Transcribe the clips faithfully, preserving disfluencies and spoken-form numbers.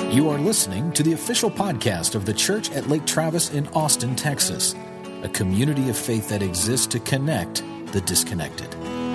You are listening to the official podcast of the church at Lake Travis in Austin, Texas, a community of faith that exists to connect the disconnected.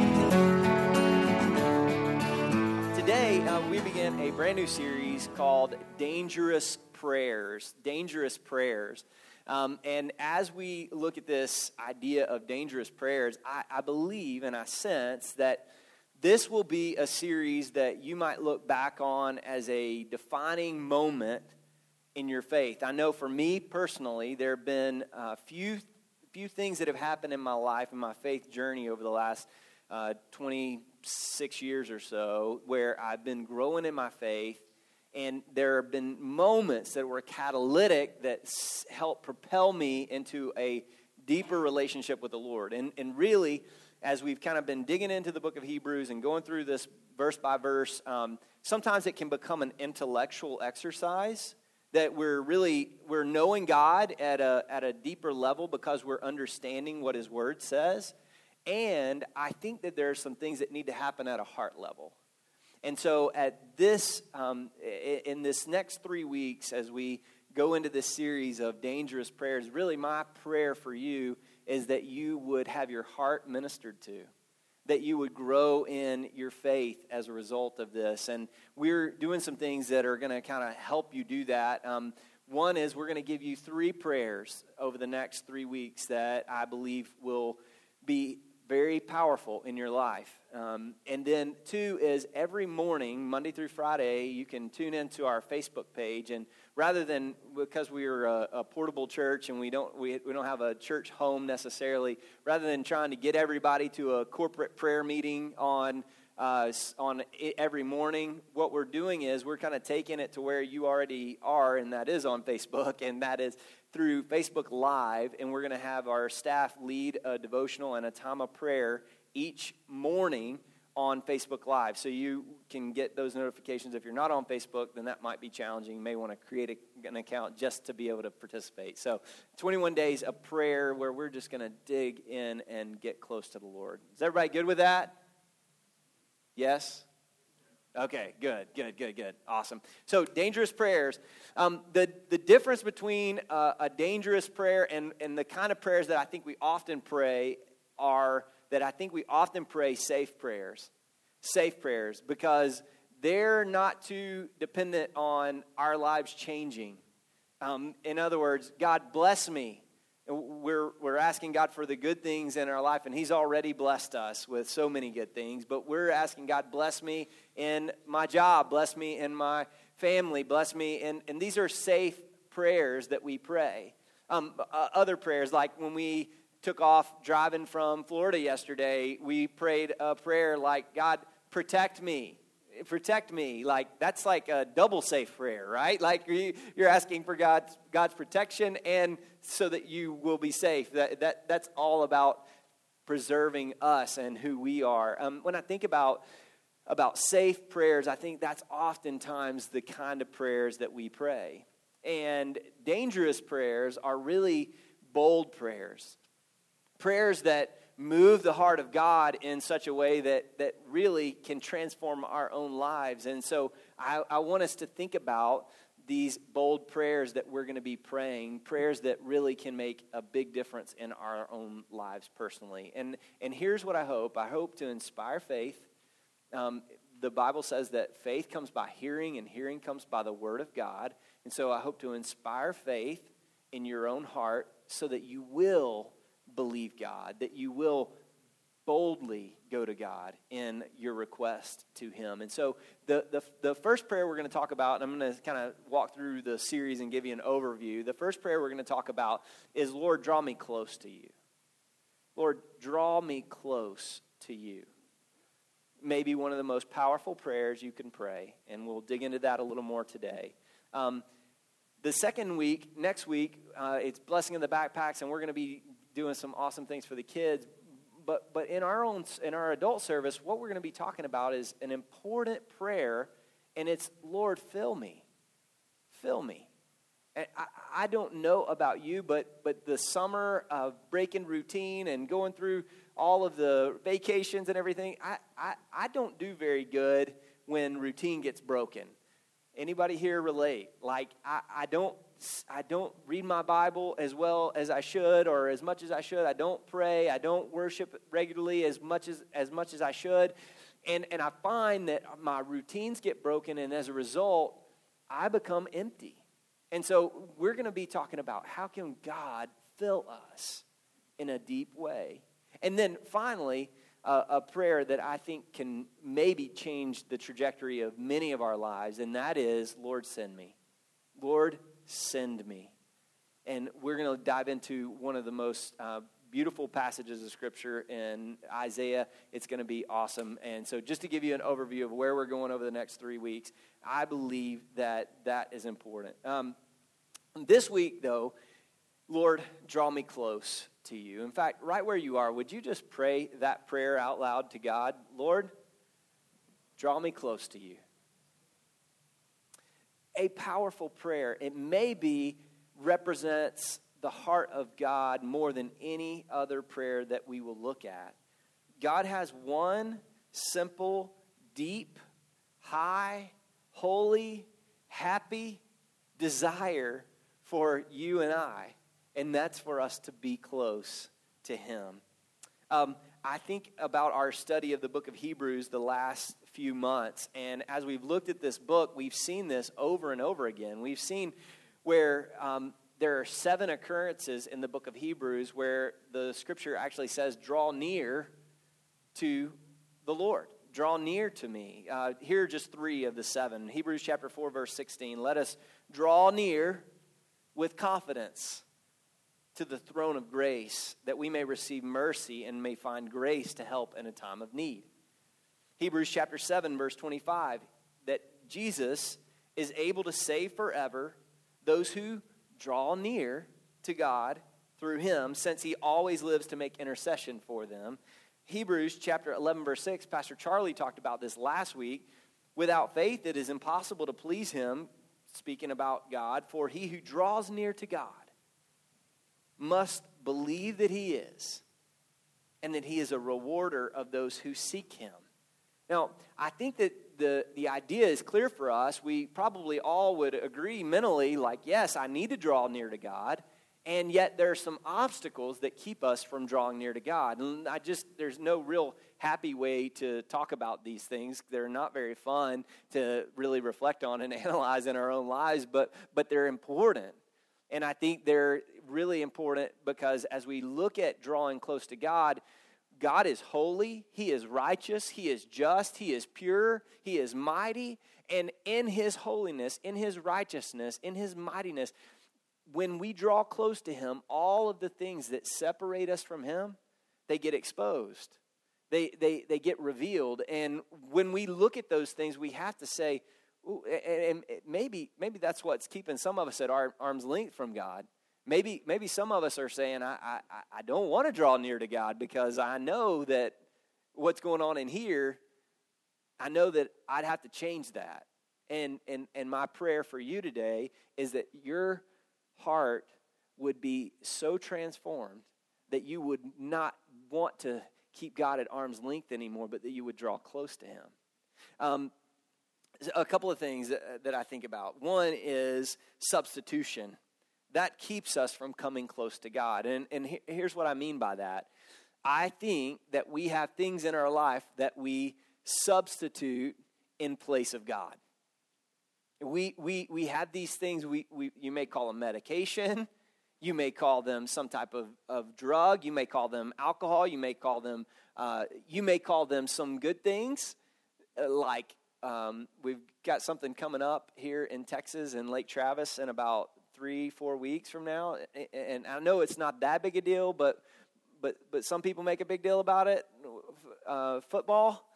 Today, uh, we begin a brand new series called Dangerous Prayers. Dangerous Prayers. Um, and as we look at this idea of dangerous prayers, I, I believe and I sense that this will be a series that you might look back on as a defining moment in your faith. I know for me personally, there have been a few, few things that have happened in my life, in my faith journey over the last uh, twenty-six years or so, where I've been growing in my faith, and there have been moments that were catalytic that s- helped propel me into a deeper relationship with the Lord. And, and really, as we've kind of been digging into the book of Hebrews and going through this verse by verse, um, sometimes it can become an intellectual exercise that we're really, we're knowing God at a at a deeper level because we're understanding what His Word says. And I think that there are some things that need to happen at a heart level. And so at this, um, in this next three weeks, as we go into this series of dangerous prayers, really my prayer for you is that you would have your heart ministered to, that you would grow in your faith as a result of this. And we're doing some things that are going to kind of help you do that. Um, one is we're going to give you three prayers over the next three weeks that I believe will be very powerful in your life. Um, and then two is every morning, Monday through Friday, you can tune into our Facebook page. And rather than, because we are a, a portable church and we don't we, we don't have a church home necessarily, rather than trying to get everybody to a corporate prayer meeting on uh, on every morning, what we're doing is we're kind of taking it to where you already are, and that is on Facebook, and that is through Facebook Live, and we're going to have our staff lead a devotional and a time of prayer each morning on Facebook Live. So you can get those notifications. If you're not on Facebook, then that might be challenging. You may want to create a, an account just to be able to participate. So twenty-one days of prayer where we're just going to dig in and get close to the Lord. Is everybody good with that? Yes? Okay, good, good, good, good. Awesome. So dangerous prayers. Um, the, the difference between uh, a dangerous prayer and, and the kind of prayers that I think we often pray are that I think we often pray safe prayers. Safe prayers because they're not too dependent on our lives changing. Um, in other words, God bless me. We're we're asking God for the good things in our life, and He's already blessed us with so many good things. But we're asking God, bless me in my job, bless me in my family, bless me. And, and these are safe prayers that we pray. Um, uh, other prayers, like when we took off driving from Florida yesterday, we prayed a prayer like, God, protect me. Protect me. Like, that's like a double safe prayer, right? Like, you're asking for God's, God's protection and so that you will be safe. That, that That's all about preserving us and who we are. Um, when I think about, about safe prayers, I think that's oftentimes the kind of prayers that we pray. And dangerous prayers are really bold prayers. Prayers that move the heart of God in such a way that, that really can transform our own lives. And so I, I want us to think about these bold prayers that we're going to be praying, prayers that really can make a big difference in our own lives personally. And, and here's what I hope. I hope to inspire faith. Um, the Bible says that faith comes by hearing, and hearing comes by the Word of God. And so I hope to inspire faith in your own heart so that you will believe God, that you will boldly go to God in your request to Him. And so the, the, the first prayer we're going to talk about, and I'm going to kind of walk through the series and give you an overview. The first prayer we're going to talk about is, Lord, draw me close to you. Lord, draw me close to you. Maybe one of the most powerful prayers you can pray, and we'll dig into that a little more today. Um, the second week, next week, uh, it's Blessing in the Backpacks, and we're going to be doing some awesome things for the kids. But but in our own in our adult service, what we're going to be talking about is an important prayer, and it's, Lord, fill me. Fill me. And I, I don't know about you, but but the summer of breaking routine and going through all of the vacations and everything, I, I, I don't do very good when routine gets broken. Anybody here relate? Like, I, I don't I don't read my Bible as well as I should or as much as I should. I don't pray. I don't worship regularly as much as as much as I should. And and I find that my routines get broken, and as a result, I become empty. And so we're going to be talking about how can God fill us in a deep way. And then finally, uh, a prayer that I think can maybe change the trajectory of many of our lives, and that is, Lord, send me. Lord, send me. And we're going to dive into one of the most uh, beautiful passages of Scripture in Isaiah. It's going to be awesome. And so just to give you an overview of where we're going over the next three weeks, I believe that that is important. Um, this week, though, Lord, draw me close to you. In fact, right where you are, would you just pray that prayer out loud to God? Lord, draw me close to you. A powerful prayer. It maybe represents the heart of God more than any other prayer that we will look at. God has one simple, deep, high, holy, happy desire for you and I, and that's for us to be close to Him. Um, I think about our study of the book of Hebrews the last few months, and as we've looked at this book, we've seen this over and over again. We've seen where um, there are seven occurrences in the book of Hebrews where the Scripture actually says, draw near to the Lord. Draw near to me. Uh, here are just three of the seven. Hebrews chapter four, verse sixteen. Let us draw near with confidence to the throne of grace, that we may receive mercy and may find grace to help in a time of need. Hebrews chapter seven, verse twenty-five, that Jesus is able to save forever those who draw near to God through Him, since He always lives to make intercession for them. Hebrews chapter eleven, verse six, Pastor Charlie talked about this last week. Without faith, it is impossible to please Him, speaking about God, for he who draws near to God must believe that He is, and that He is a rewarder of those who seek Him. Now, I think that the, the idea is clear for us. We probably all would agree mentally, like, yes, I need to draw near to God, and yet there are some obstacles that keep us from drawing near to God. And I just, there's no real happy way to talk about these things. They're not very fun to really reflect on and analyze in our own lives, but but they're important. And I think they're really important because as we look at drawing close to God, God is holy, He is righteous, He is just, He is pure, He is mighty, and in His holiness, in His righteousness, in His mightiness, when we draw close to Him, all of the things that separate us from Him, they get exposed. They they they get revealed. And when we look at those things, we have to say, ooh, and maybe maybe that's what's keeping some of us at our arm's length from God. Maybe maybe some of us are saying, I, I, I don't want to draw near to God because I know that what's going on in here, I know that I'd have to change that. And and and my prayer for you today is that your heart would be so transformed that you would not want to keep God at arm's length anymore, but that you would draw close to Him. Um, a couple of things that, that I think about. One is substitution. That keeps us from coming close to God. And, and he, here's what I mean by that. I think that we have things in our life that we substitute in place of God. We we we have these things, we, we you may call them medication, you may call them some type of, of drug, you may call them alcohol, you may call them uh, you may call them some good things, uh, like um, we've got something coming up here in Texas in Lake Travis in about three, four weeks from now, and I know it's not that big a deal, but but but some people make a big deal about it. Uh, football.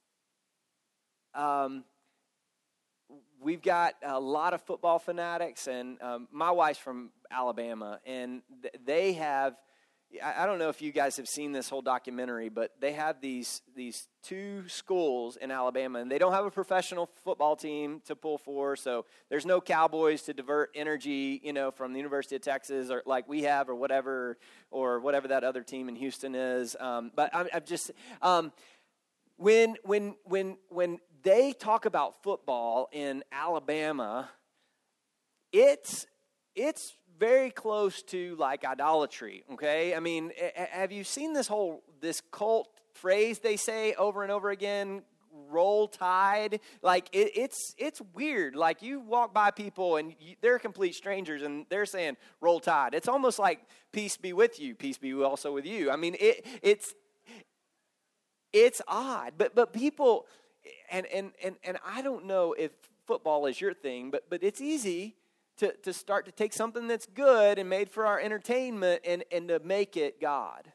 Um. We've got a lot of football fanatics, and um, my wife's from Alabama, and th- they have, I, I don't know if you guys have seen this whole documentary, but they have these these two schools in Alabama, and they don't have a professional football team to pull for, so there's no Cowboys to divert energy, you know, from the University of Texas, or like we have, or whatever, or whatever that other team in Houston is, um, but I'm, I'm just... Um, When when when when they talk about football in Alabama, it's it's very close to like idolatry, okay? I mean, have you seen this whole, this cult phrase they say over and over again, roll tide? Like, it, it's it's weird. Like, you walk by people and you, they're complete strangers and they're saying, roll tide. It's almost like, peace be with you, peace be also with you. I mean, it it's it's odd, but but people, and and and, and I don't know if football is your thing, but but it's easy To, to start to take something that's good and made for our entertainment and, and to make it God.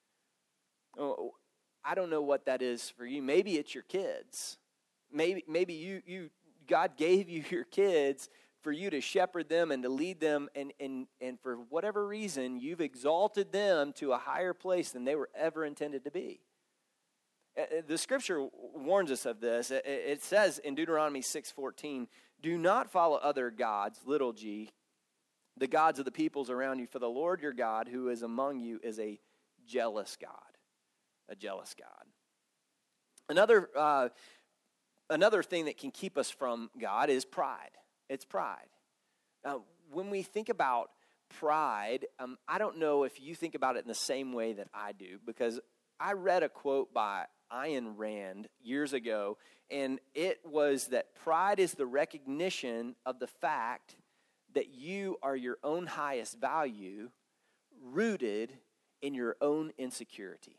Oh, I don't know what that is for you. Maybe it's your kids. Maybe maybe you you God gave you your kids for you to shepherd them and to lead them, and, and, and for whatever reason, you've exalted them to a higher place than they were ever intended to be. The scripture warns us of this. It says in Deuteronomy six fourteen, do not follow other gods, little g, the gods of the peoples around you, for the Lord your God who is among you is a jealous God, a jealous God. Another, uh, another thing that can keep us from God is pride. It's pride. Now, when we think about pride, um, I don't know if you think about it in the same way that I do, because I read a quote by Ayn Rand years ago, and it was that pride is the recognition of the fact that you are your own highest value, rooted in your own insecurity.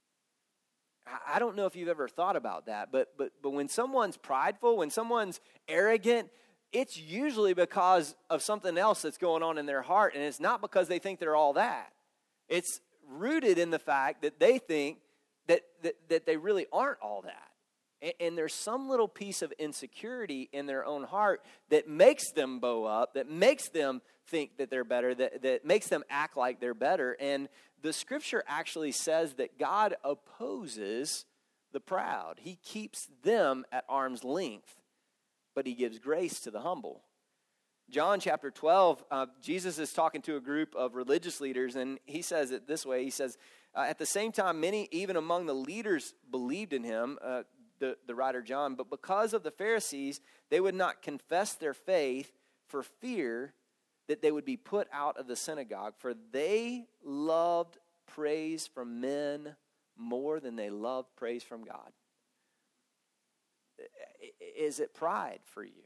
I don't know if you've ever thought about that, but but but when someone's prideful, when someone's arrogant, it's usually because of something else that's going on in their heart, and it's not because they think they're all that. It's rooted in the fact that they think That, that that they really aren't all that. And, and there's some little piece of insecurity in their own heart that makes them bow up, that makes them think that they're better, that, that makes them act like they're better. And the scripture actually says that God opposes the proud. He keeps them at arm's length, but he gives grace to the humble. John chapter twelve, uh, Jesus is talking to a group of religious leaders, and he says it this way. He says, Uh, at the same time, many, even among the leaders, believed in him, uh, the, the writer John, but because of the Pharisees, they would not confess their faith for fear that they would be put out of the synagogue, for they loved praise from men more than they loved praise from God. Is it pride for you?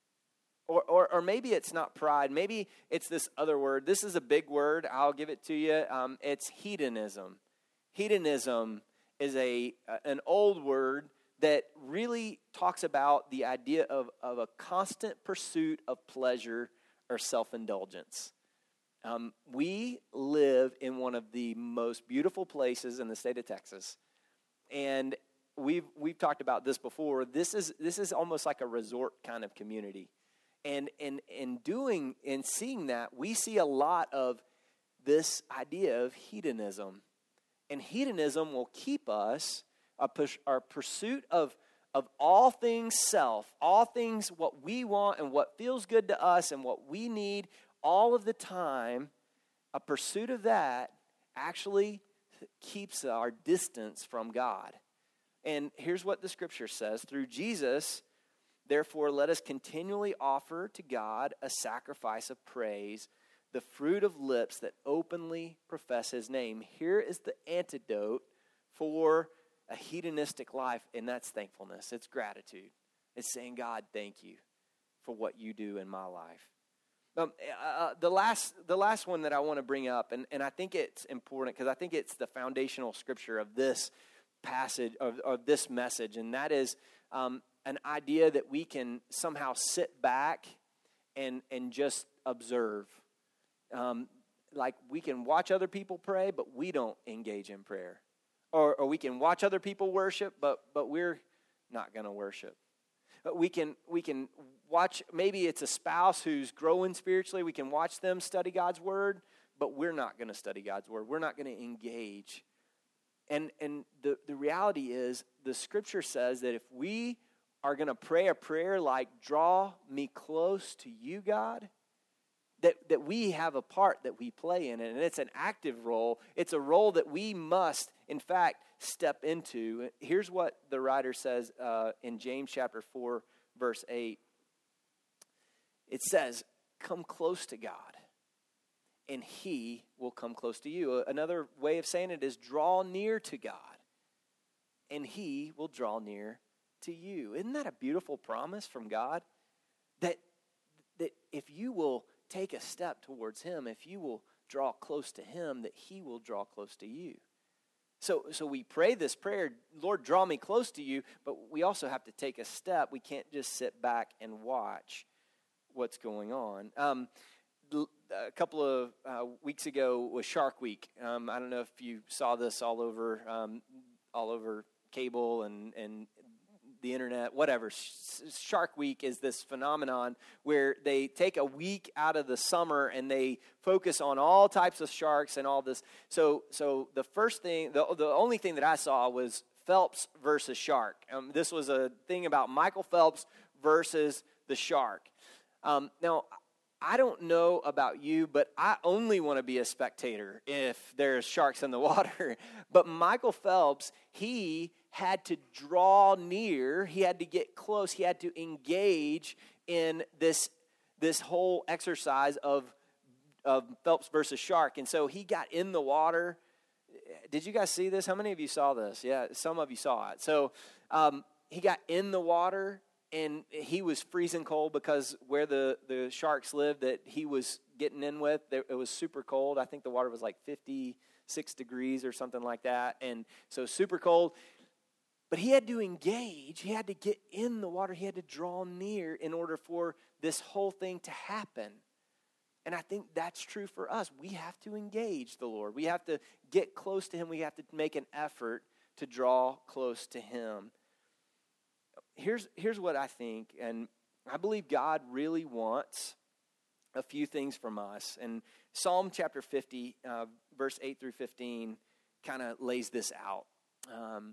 Or, or or maybe it's not pride. Maybe it's this other word. This is a big word. I'll give it to you. Um, it's hedonism. Hedonism is a an old word that really talks about the idea of, of a constant pursuit of pleasure or self-indulgence. Um, we live in one of the most beautiful places in the state of Texas, and we've we've talked about this before. This is this is almost like a resort kind of community. And in in doing and seeing that, we see a lot of this idea of hedonism. And hedonism will keep us, a pers- our pursuit of, of all things self, all things what we want and what feels good to us and what we need all of the time, a pursuit of that actually keeps our distance from God. And here's what the scripture says. Through Jesus, therefore, let us continually offer to God a sacrifice of praise, the fruit of lips that openly profess his name. Here is the antidote for a hedonistic life, and that's thankfulness. It's gratitude. It's saying, God, thank you for what you do in my life. Um, uh, the last the last one that I want to bring up, and, and I think it's important because I think it's the foundational scripture of this passage, of, of this message, and that is um, an idea that we can somehow sit back and and just observe. Um, like we can watch other people pray, but we don't engage in prayer. Or, or we can watch other people worship, but but we're not going to worship. But we can we can watch, maybe it's a spouse who's growing spiritually. We can watch them study God's word, but we're not going to study God's word. We're not going to engage. And and the, the reality is, the scripture says that if we are going to pray a prayer like, draw me close to you, God, that, that we have a part that we play in it, and it's an active role. It's a role that we must, in fact, step into. Here's what the writer says uh, in James chapter four, verse eight. It says, come close to God, and he will come close to you. Another way of saying it is draw near to God, and he will draw near to you. Isn't that a beautiful promise from God? That, that if you will take a step towards him, if you will draw close to him, that he will draw close to you. So, so we pray this prayer, Lord, draw me close to you, but we also have to take a step. We can't just sit back and watch what's going on. Um, a couple of uh, weeks ago was Shark Week. Um, I don't know if you saw this all over, um, all over cable and, and the internet, whatever. Shark Week is this phenomenon where they take a week out of the summer and they focus on all types of sharks and all this. So, so the first thing, the the only thing that I saw was Phelps versus shark. Um, this was a thing about Michael Phelps versus the shark. Um, now, I don't know about you, but I only want to be a spectator if there's sharks in the water. But Michael Phelps, he had to draw near, he had to get close, he had to engage in this, this whole exercise of, of Phelps versus shark. And so he got in the water. Did you guys see this? How many of you saw this? Yeah, some of you saw it. So um, he got in the water, and he was freezing cold because where the, the sharks lived that he was getting in with, it was super cold. I think the water was like fifty-six degrees or something like that. And so super cold. But he had to engage. He had to get in the water. He had to draw near in order for this whole thing to happen. And I think that's true for us. We have to engage the Lord. We have to get close to him. We have to make an effort to draw close to him. Here's, here's what I think, and I believe God really wants a few things from us. And Psalm chapter fifty, uh, verse eight through fifteen, kind of lays this out. Um,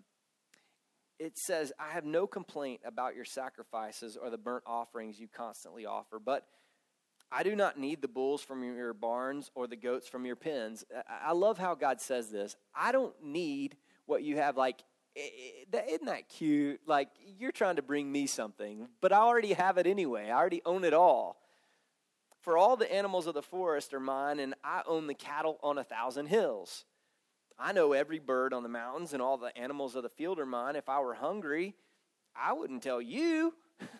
it says, I have no complaint about your sacrifices or the burnt offerings you constantly offer, but I do not need the bulls from your barns or the goats from your pens. I love how God says this. I don't need what you have, like, isn't that cute? Like, you're trying to bring me something, but I already have it anyway. I already own it all. For all the animals of the forest are mine, and I own the cattle on a thousand hills. I know every bird on the mountains, and all the animals of the field are mine. If I were hungry, I wouldn't tell you.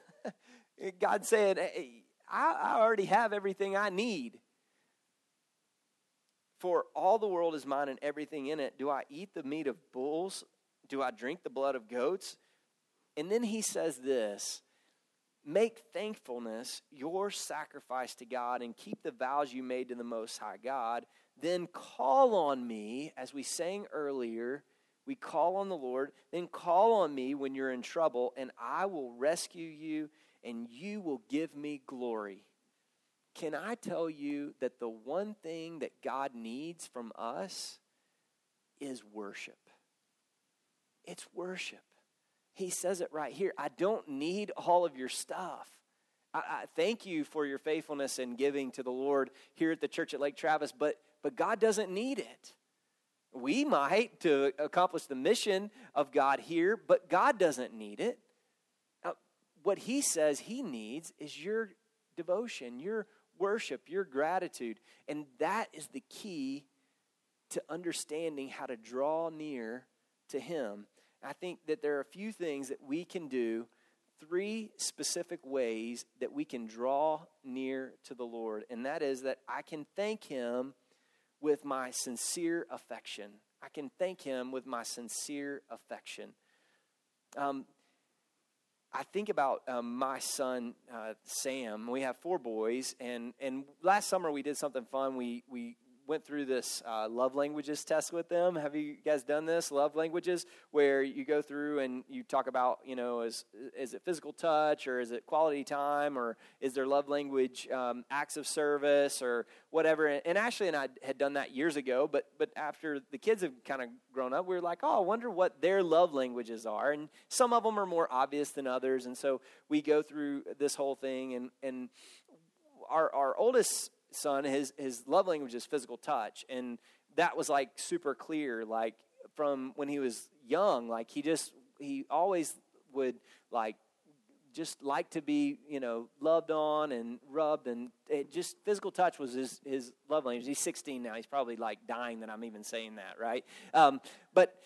God said, hey, I, I already have everything I need. For all the world is mine and everything in it. Do I eat the meat of bulls? Do I drink the blood of goats? And then he says this, make thankfulness your sacrifice to God and keep the vows you made to the Most High God. Then call on me, as we sang earlier, we call on the Lord. Then call on me when you're in trouble, and I will rescue you, and you will give me glory. Can I tell you that the one thing that God needs from us is worship? It's worship. He says it right here. I don't need all of your stuff. I, I thank you for your faithfulness and giving to the Lord here at the church at Lake Travis, but, but God doesn't need it. We might to accomplish the mission of God here, but God doesn't need it. Now, what he says he needs is your devotion, your worship, your gratitude. And that is the key to understanding how to draw near to him. I think that there are a few things that we can do, three specific ways that we can draw near to the Lord. And that is that I can thank him with my sincere affection. I can thank him with my sincere affection. Um, I think about um, my son, uh, Sam. We have four boys, and, and last summer we did something fun. We we went through this uh, love languages test with them. Have you guys done this, love languages, where you go through and you talk about, you know, is, is it physical touch, or is it quality time, or is their love language um, acts of service, or whatever. And Ashley and I had done that years ago, but but after the kids have kind of grown up, we were like, oh, I wonder what their love languages are. And some of them are more obvious than others, and so we go through this whole thing, and, and our, our oldest son, his his love language is physical touch, and that was like super clear, like from when he was young. Like he just he always would like just like to be, you know, loved on and rubbed, and it just physical touch was his his love language. He's sixteen now. He's probably like dying that I'm even saying that, right? Um, but.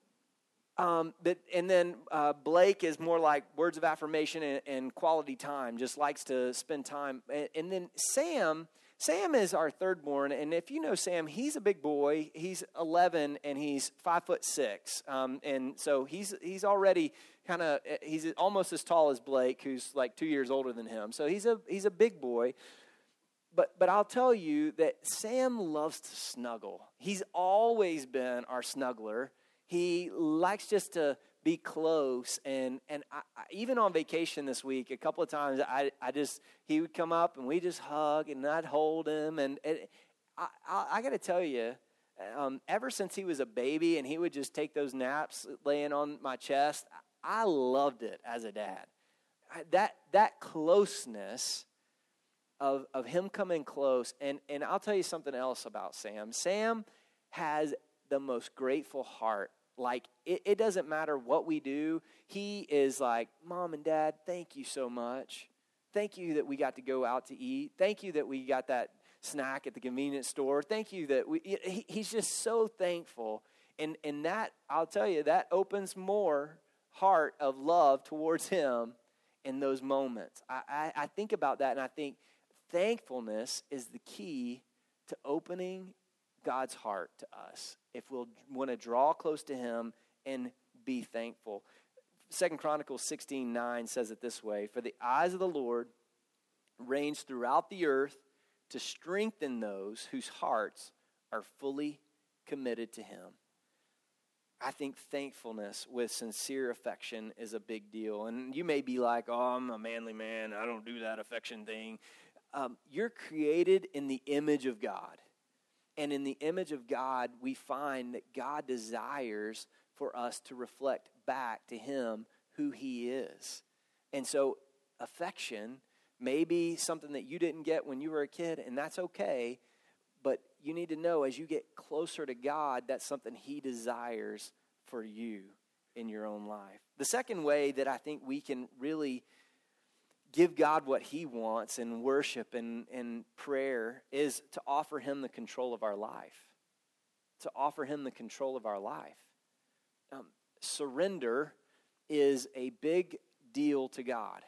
Um, but, and then uh, Blake is more like words of affirmation and, and quality time, just likes to spend time. And, and then Sam, Sam is our third born, and if you know Sam, he's a big boy. He's eleven, and he's five foot six, um, and so he's he's already kind of he's almost as tall as Blake, who's like two years older than him. So he's a he's a big boy. But but I'll tell you that Sam loves to snuggle. He's always been our snuggler. He likes just to be close, and and I, I, even on vacation this week, a couple of times, I I just he would come up and we just hug, and I'd hold him, and it, I I, I got to tell you, um, ever since he was a baby, and he would just take those naps laying on my chest, I loved it as a dad. I, that that closeness of of him coming close, and and I'll tell you something else about Sam. Sam has the most grateful heart. Like, it, it doesn't matter what we do. He is like, Mom and Dad, thank you so much. Thank you that we got to go out to eat. Thank you that we got that snack at the convenience store. Thank you that we, he, he's just so thankful. And, and that, I'll tell you, that opens more heart of love towards him in those moments. I, I, I think about that, and I think thankfulness is the key to opening God's heart to us if we'll want to draw close to him and be thankful. Second Chronicles sixteen nine says it this way: for the eyes of the Lord range throughout the earth to strengthen those whose hearts are fully committed to him. I think thankfulness with sincere affection is a big deal. And you may be like, oh, I'm a manly man, I don't do that affection thing. Um, you're created in the image of God. And in the image of God, we find that God desires for us to reflect back to him who he is. And so affection may be something that you didn't get when you were a kid, and that's okay. But you need to know as you get closer to God, that's something he desires for you in your own life. The second way that I think we can really give God what he wants in worship and, and prayer is to offer him the control of our life. To offer him the control of our life. Um, surrender is a big deal to God.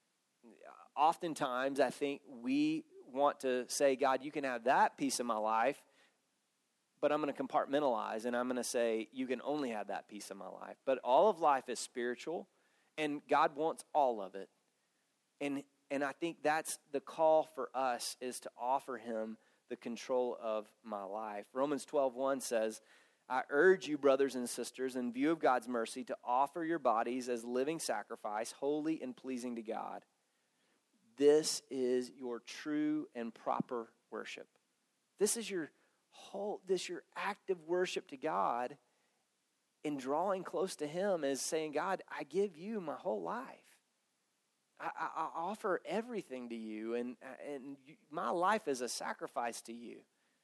Oftentimes, I think we want to say, God, you can have that piece of my life, but I'm going to compartmentalize, and I'm going to say, you can only have that piece of my life. But all of life is spiritual, and God wants all of it. And and I think that's the call for us, is to offer him the control of my life. Romans twelve one says, I urge you, brothers and sisters, in view of God's mercy, to offer your bodies as living sacrifice, holy and pleasing to God. This is your true and proper worship. This is your whole, this your active worship to God. In drawing close to him is saying, God, I give you my whole life. I, I, I offer everything to you, and, and you, my life is a sacrifice to you.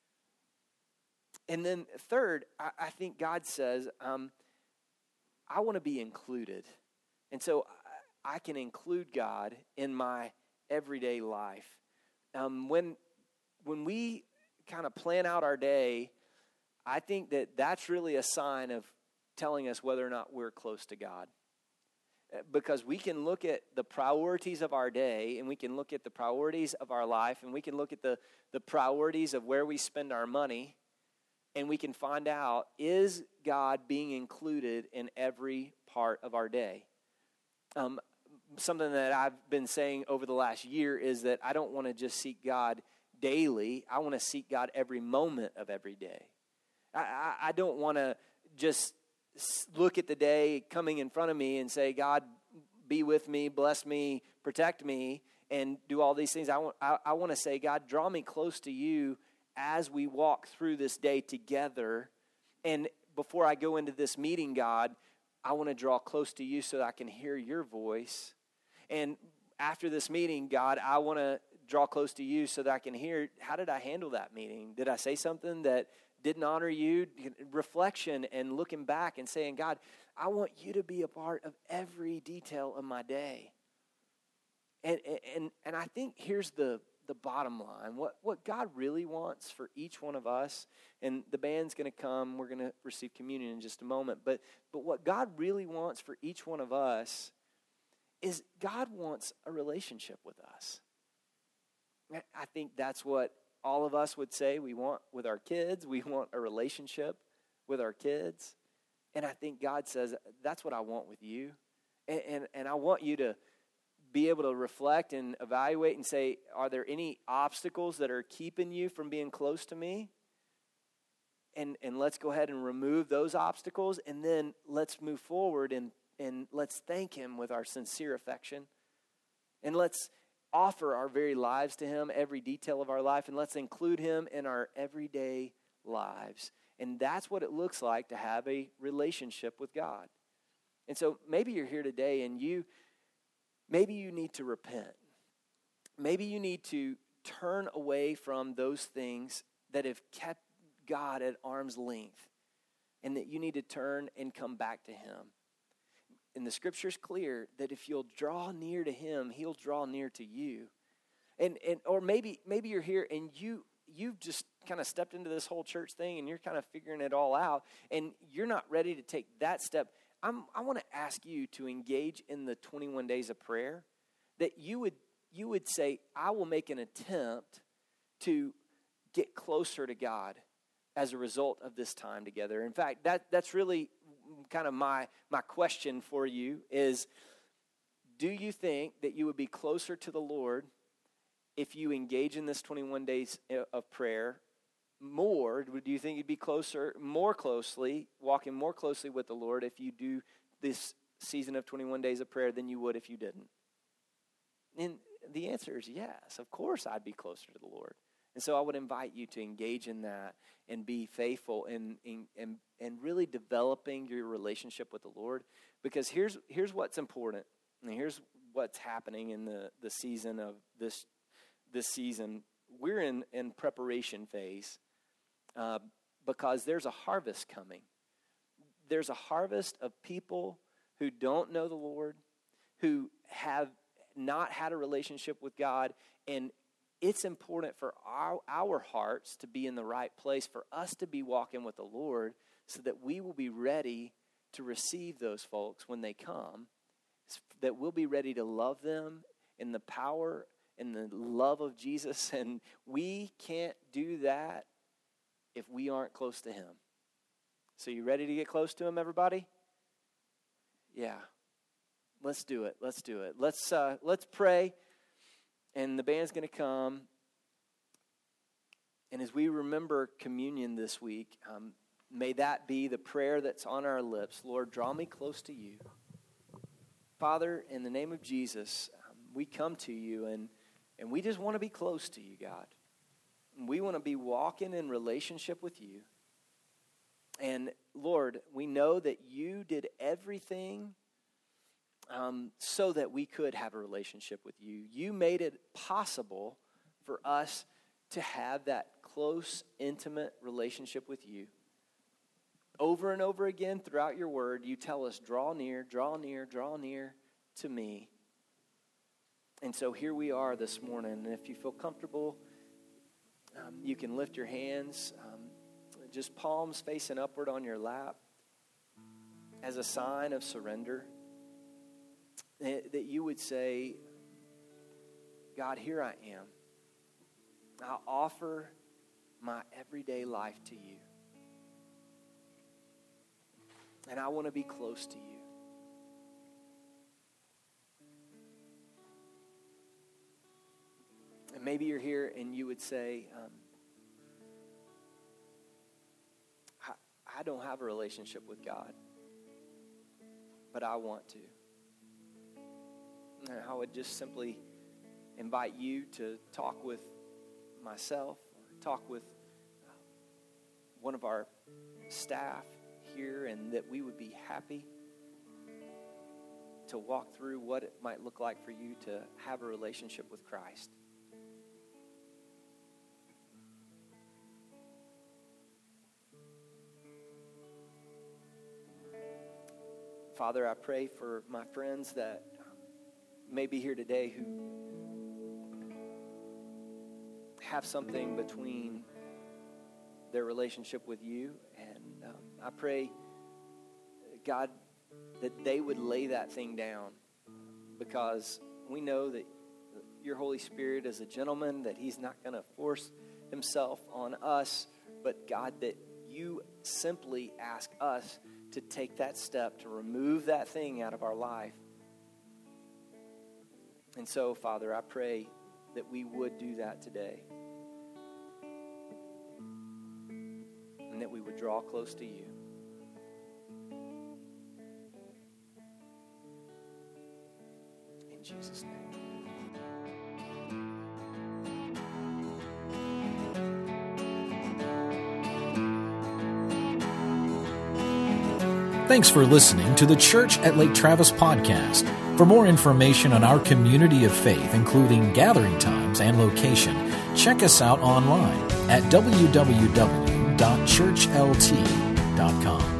And then third, I, I think God says, um, I want to be included. And so I, I can include God in my everyday life. Um, when, when we kind of plan out our day, I think that that's really a sign of telling us whether or not we're close to God. Because we can look at the priorities of our day, and we can look at the priorities of our life, and we can look at the, the priorities of where we spend our money, and we can find out, is God being included in every part of our day? Um, something that I've been saying over the last year is that I don't want to just seek God daily. I want to seek God every moment of every day. I, I, I don't want to just look at the day coming in front of me and say, God, be with me, bless me, protect me, and do all these things. I want, I, I want to say, God, draw me close to you as we walk through this day together. And before I go into this meeting, God, I want to draw close to you so that I can hear your voice. And after this meeting, God, I want to draw close to you so that I can hear, how did I handle that meeting? Did I say something that didn't honor you? Reflection and looking back and saying, God, I want you to be a part of every detail of my day. And and and I think here's the, the bottom line. What, what God really wants for each one of us, and the band's going to come, we're going to receive communion in just a moment, but but what God really wants for each one of us is God wants a relationship with us. I think that's what all of us would say we want with our kids. We want a relationship with our kids. And I think God says, that's what I want with you. And, and, and I want you to be able to reflect and evaluate and say, are there any obstacles that are keeping you from being close to me? And, and let's go ahead and remove those obstacles, and then let's move forward and, and let's thank him with our sincere affection. And let's offer our very lives to him, every detail of our life, and let's include him in our everyday lives. And that's what it looks like to have a relationship with God. And so maybe you're here today and you, maybe you need to repent. Maybe you need to turn away from those things that have kept God at arm's length, and that you need to turn and come back to him. And the scripture's clear that if you'll draw near to him, he'll draw near to you. And and or maybe maybe you're here and you you've just kind of stepped into this whole church thing and you're kind of figuring it all out and you're not ready to take that step. I'm I want to ask you to engage in the twenty-one days of prayer, that you would you would say, I will make an attempt to get closer to God as a result of this time together. In fact, that that's really kind of my my question for you is, do you think that you would be closer to the Lord if you engage in this twenty-one days of prayer more? Do you think you'd be closer, more closely, walking more closely with the Lord if you do this season of twenty-one days of prayer than you would if you didn't? And the answer is yes. Of course I'd be closer to the Lord. And so I would invite you to engage in that and be faithful in, in, in, in really developing your relationship with the Lord. Because here's here's what's important. And here's what's happening in the, the season of this this season. We're in, in preparation phase uh, because there's a harvest coming. There's a harvest of people who don't know the Lord, who have not had a relationship with God, and it's important for our, our hearts to be in the right place, for us to be walking with the Lord so that we will be ready to receive those folks when they come, that we'll be ready to love them in the power and the love of Jesus. And we can't do that if we aren't close to him. So you ready to get close to him, everybody? Yeah. Let's do it. Let's do it. Let's uh, let's pray. And the band's going to come. And as we remember communion this week, um, may that be the prayer that's on our lips. Lord, draw me close to you. Father, in the name of Jesus, um, we come to you and, and we just want to be close to you, God. And we want to be walking in relationship with you. And Lord, we know that you did everything Um, so that we could have a relationship with you. You made it possible for us to have that close, intimate relationship with you. Over and over again throughout your word, you tell us, draw near, draw near, draw near to me. And so here we are this morning. And if you feel comfortable, um, you can lift your hands, um, just palms facing upward on your lap as a sign of surrender. That you would say, God, here I am. I offer my everyday life to you. And I want to be close to you. And maybe you're here and you would say, um, I, I don't have a relationship with God, but I want to. And I would just simply invite you to talk with myself, or talk with one of our staff here, and that we would be happy to walk through what it might look like for you to have a relationship with Christ. Father, I pray for my friends that may be here today who have something between their relationship with you. And um, I pray, God, that they would lay that thing down, because we know that your Holy Spirit is a gentleman, that he's not going to force himself on us, but God, that you simply ask us to take that step to remove that thing out of our life. And so, Father, I pray that we would do that today, and that we would draw close to you. In Jesus' name. Thanks for listening to the Church at Lake Travis podcast. For more information on our community of faith, including gathering times and location, check us out online at w w w dot church l t dot com.